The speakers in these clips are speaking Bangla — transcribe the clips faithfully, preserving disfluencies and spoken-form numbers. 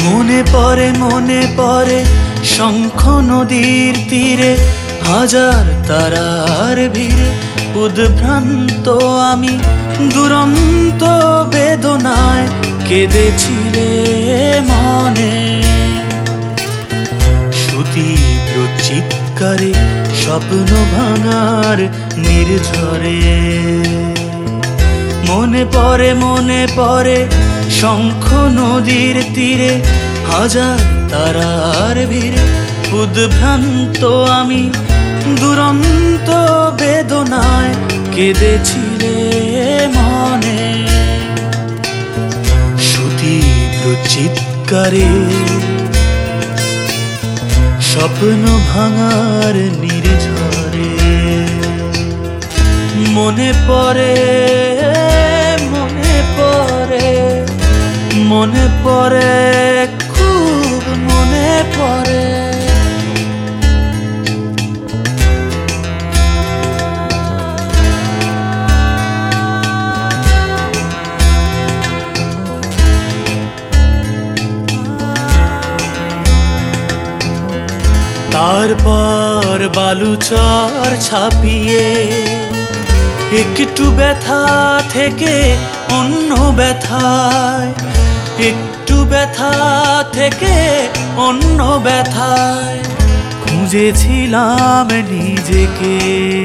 মনে পড়ে মনে পড়ে শঙ্খ নদীর তীরে হাজার তারার ভিড়ে উদ্ভ্রান্ত আমি দুরন্ত বেদনায় কেঁদেছিলে মনে সুতীব্র চিৎকারে স্বপ্ন ভাঙার নির্ঝরে মনে পড়ে মনে পড়ে শঙ্খ নদীর তীরে হাজার তারার ভিড়ে উদ্ভ্রান্ত আমি দুরন্ত বেদনায় কেঁদেছিলে মনে সুতীব্র চিৎকারে স্বপ্ন ভাঙার নির্ঝরে মনে পড়ে মনে পড়ে মনে পড়ে খুব মনে পড়ে তারপর বালুচর ছাপিয়ে একটু ব্যথা থেকে অন্য ব্যথায় একটু ব্যথা থেকে অন্য ব্যথায় খুঁজেছিলাম নিজেকে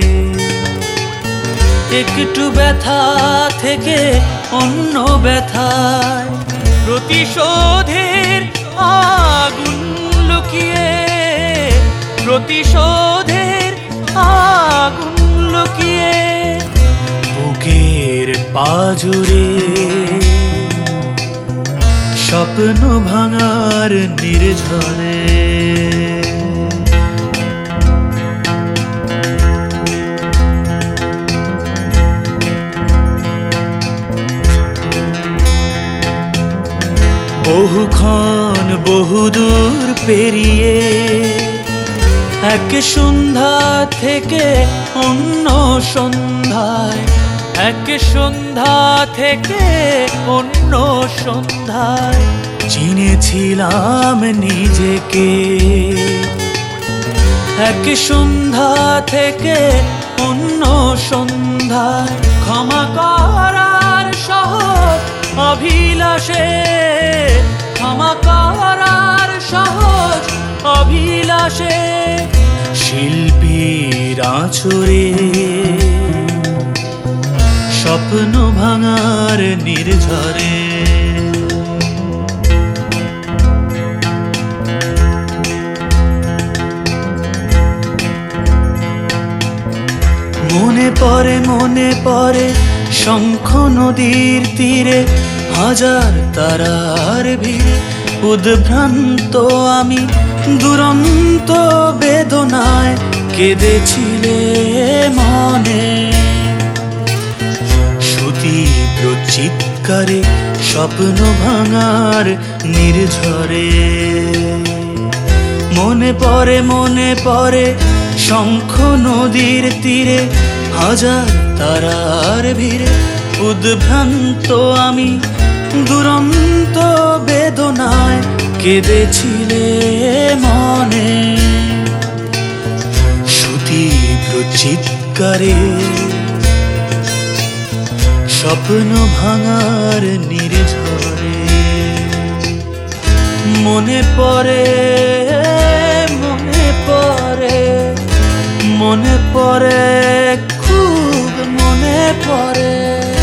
একটু ব্যথা থেকে অন্য ব্যথায় প্রতিশোধের আগুন লুকিয়ে প্রতিশোধের আগুন লুকিয়ে বুকের পাজরে স্বপ্ন ভাঙার নির্ঝরে বহুক্ষণ বহুদূর পেরিয়ে এক সন্ধ্যা থেকে অন্য সন্ধ্যায় এক সন্ধ্যা থেকে অন্য সন্ধ্যায় চিনেছিলাম নিজেকে এক সন্ধ্যা থেকে অন্য সন্ধ্যায় ক্ষমা করার সহজ অভিলাষে ক্ষমা করার সহজ অভিলাষে শিল্পীর আঁচড়ে স্বপ্ন ভাঙার নির্ঝরে মনে পড়ে মনে পড়ে শঙ্খ নদীর তীরে হাজার তারার ভিড়ে উদ্ভ্রান্ত আমি দুরন্ত বেদনায় কেঁদেছিলে মনে সুতীব্র চিৎকারে স্বপ্ন ভাঙার নির্ঝরে মনে পড়ে মনে পড়ে শঙ্খ নদীর তীরে হাজার তারার ভিড়ে উদ্ভ্রান্ত আমি দুরন্ত বেদনায় কেঁদেছিলে মনে সুতীব্র চিৎকারে স্বপ্ন ভাঙার নির্ঝরে মনে পড়ে মনে পড়ে মনে পড়ে খুব মনে পড়ে।